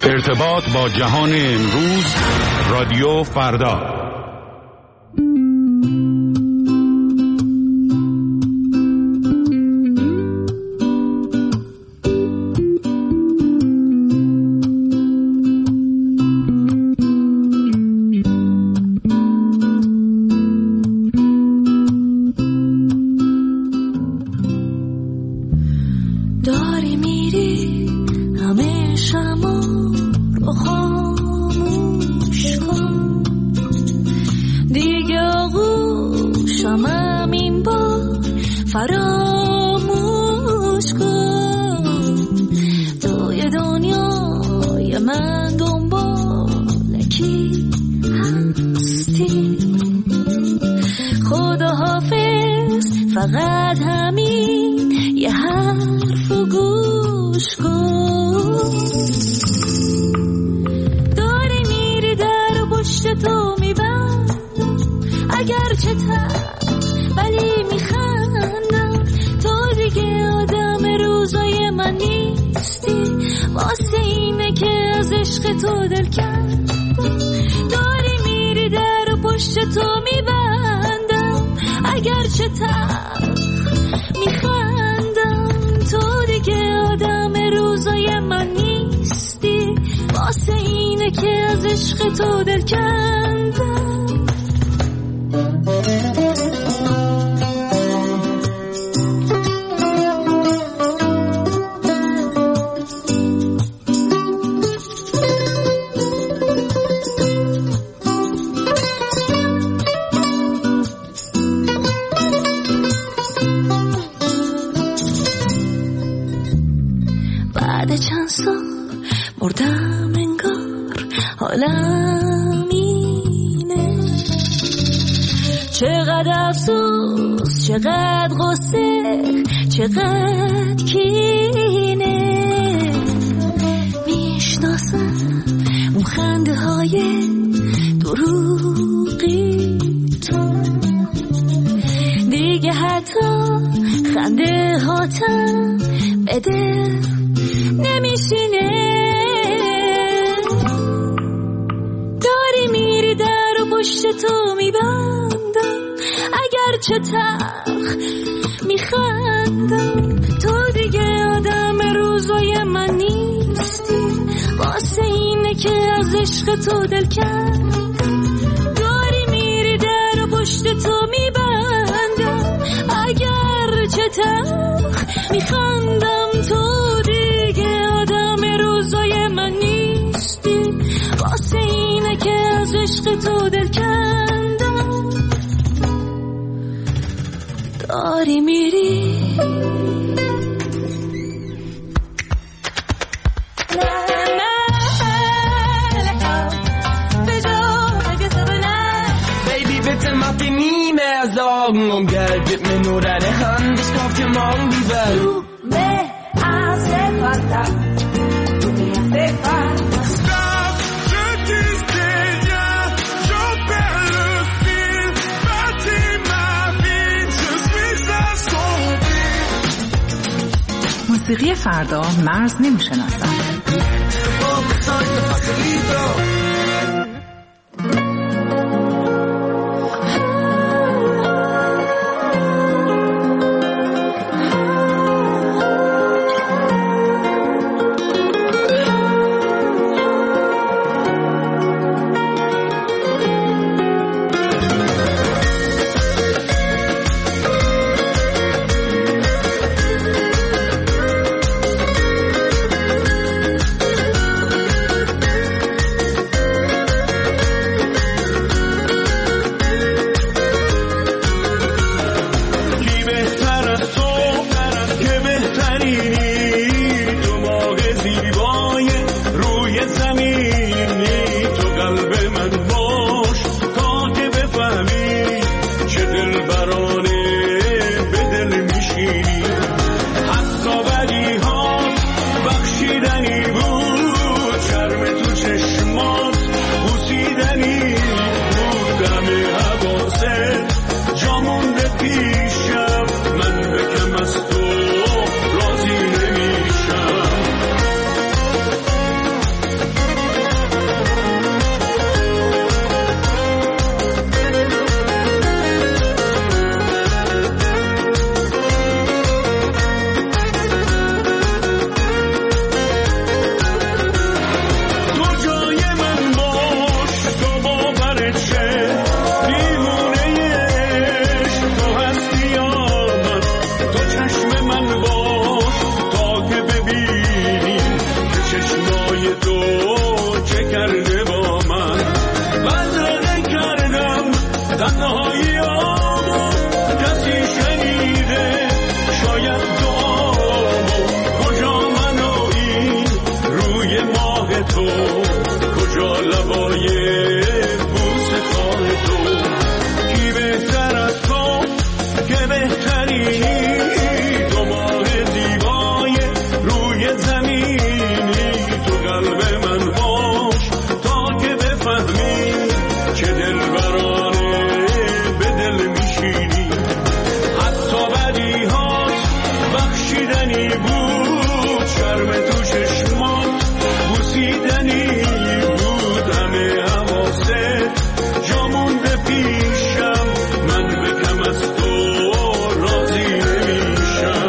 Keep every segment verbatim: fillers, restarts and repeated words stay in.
ارتباط با جهان امروز، رادیو فردا. موسیقی فردا مرز نمی‌شناسد. تو کجا لبای بوسه خان تو کی بهتر از تو که بهترینی تو ماه زیبای روی زمینی تو قلب من باش تا که بفهمی چه دلبرانه به دل میشینی حتی بدی ها بخشیدنی بود شرم تو چشمات بوسیدنی بود همه حواسه جا مونده پیشم من به کم از تو راضی نمیشم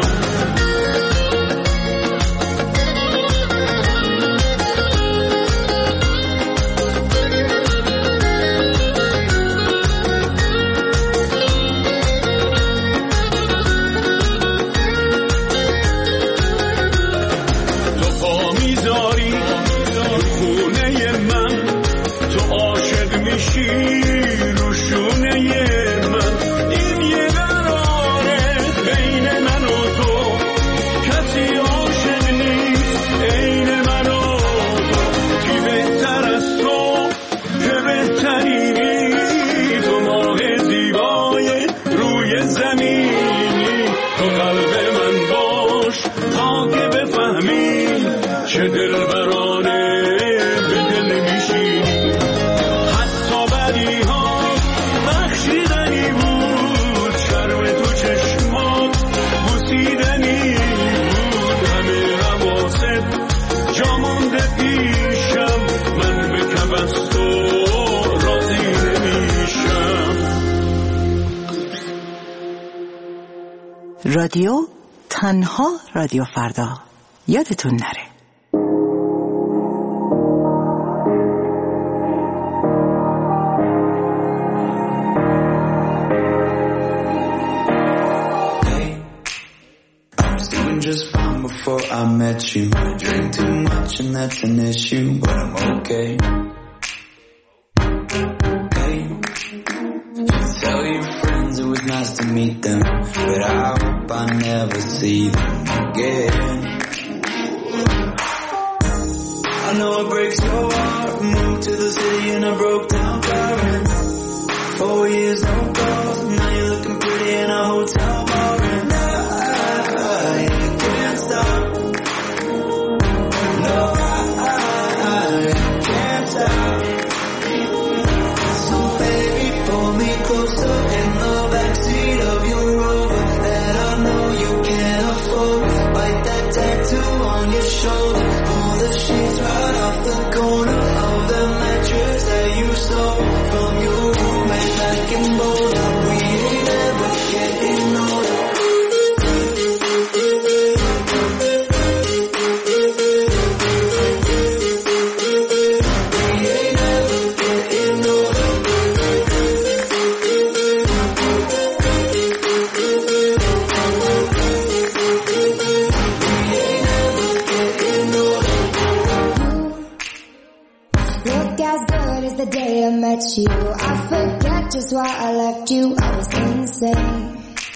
تو پا میذاری رو خونه من تو عاشق میشی رو شونه من این یه قراره بین من و تو کسی عاشق نیست عین من و تو کی بهتر از تو که بهترینی تو ماه زیبای روی زمینی تو قلب من باش تا که بفهمی چه دلبرانه به دل میشینی حتی بدی ها بخشیدنی بود شرم تو چشمات بوسیدنی بود همه حواست جا مونده پیشم من به کم از تو راضی نمیشم رادیو تنها رادیو فردا یادتون نره. Just fine before I met you. I drink too much and that's an issue, but I'm okay. Hey, just tell your friends it was nice to meet them, but I hope I never see them again. I know it breaks your heart. Moved to the city in a broke down car. And four years no calls. Now you're looking pretty in a hotel bar. And I can't stop. No, I can't stop. So baby, pull me closer in the backseat of your Rover that I know you can't afford. Bite that tattoo on your shoulder. Pull the sheets right off the corner of the mattress that you stole from your roommate back in Boulder. We ain't ever getting older. You, I forget just why I left you. I was insane.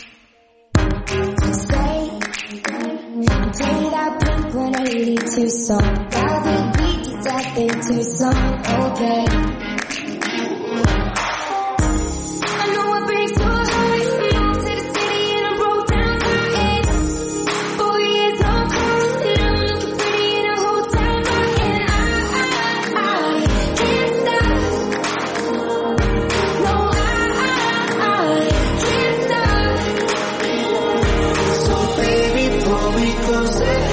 Stay and play that Blink one eighty-two song. Got the beat to death in Tucson. Okay. I know it breaks your heart. Moved to the city in a broke down car. Four years on call. And I'm looking pretty in a hotel bar. And I, I, I can't stop.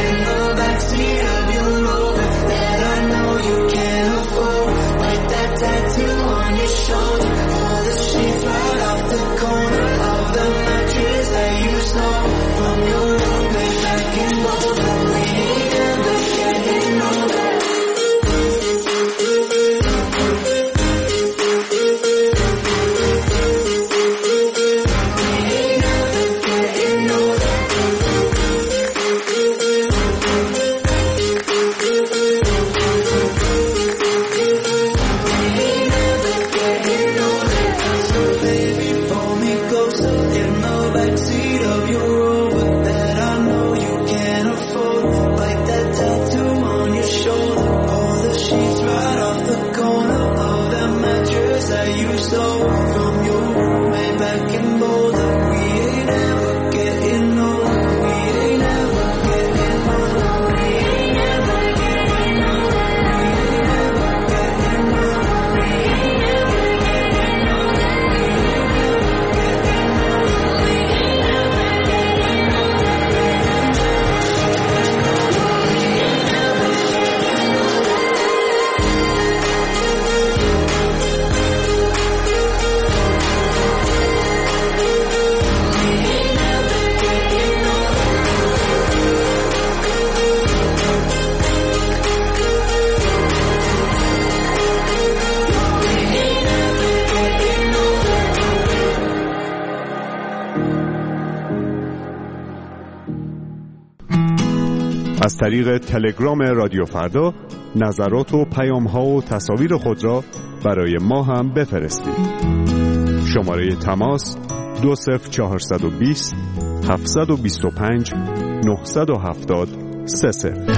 That از طریق تلگرام رادیو فردا نظرات و پیام‌ها و تصاویر خود را برای ما هم بفرستید. شماره تماس دو صفر چهارصد و بیست هفتصد و بیست و پنج نهصد و هفتاد سه صفر.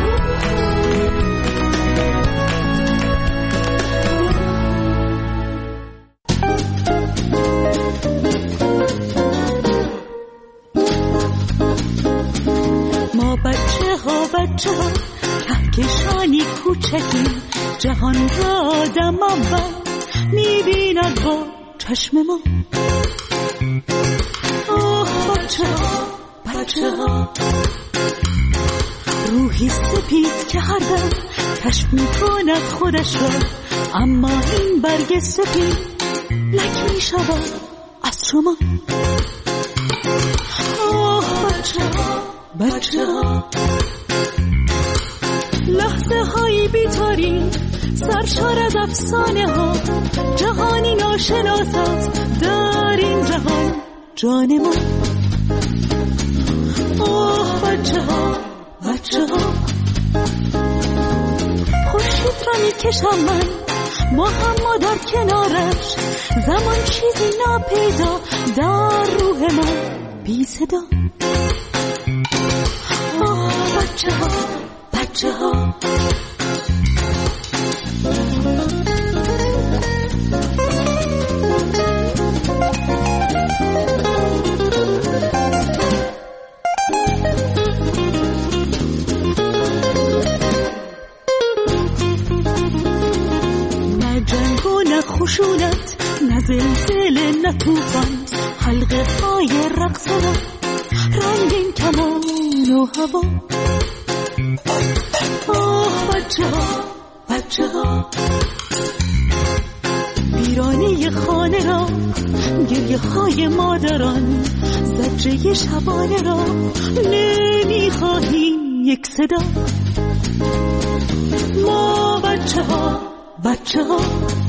ما بچه ها بچه ها کهکشانی کوچکی جهان را آدم اول میبیند با چشم ما. آه بچه ها بچه ها روحی سپید که هر دم کشف میکند خودش را، اما این برگ سپید لک میشود از شما. آه بچه ها بچه ها لحظه هایی بیتاری سرشار از افسانه ها، جهانی ناشناس است در این جهان جان ما. آه بچه ها بچه ها خورشید را میکشم من ما هم ما در کنارش، زمان چیزی ناپیدا در روح من بی صدا. آه بچه ها بچه ها نه جنگ و نه خشونت، نه زلزله نه توفان، حلقه های رقص و رنگین کمان و هوا. آه بچه ها بچه ها ویرانی خانه را، گریه های مادران، زجه شبانه را نمیخواهیم یک صدا. ما بچه ها بچه ها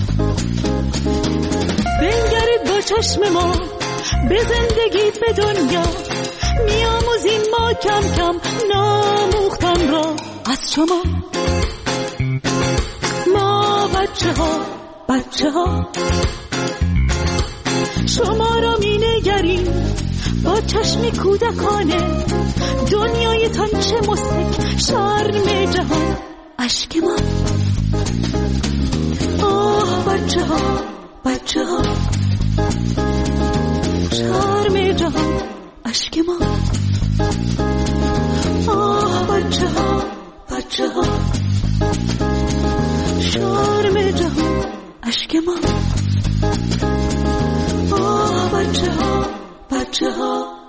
بنگرید با چشم ما به زندگی به دنیا، میاموزیم ما کم کم ناموختن را از شما. ما بچه ها بچه ها شما را می نگریم با چشم کودکانه، دنیایتان چه مستک شرم جهان اشک ما. آه بچه ها بچه ها شرم جهان اشک ما. آه بچه ها بچه ها شرم جهان اشک ما. آه بچه ها بچه ها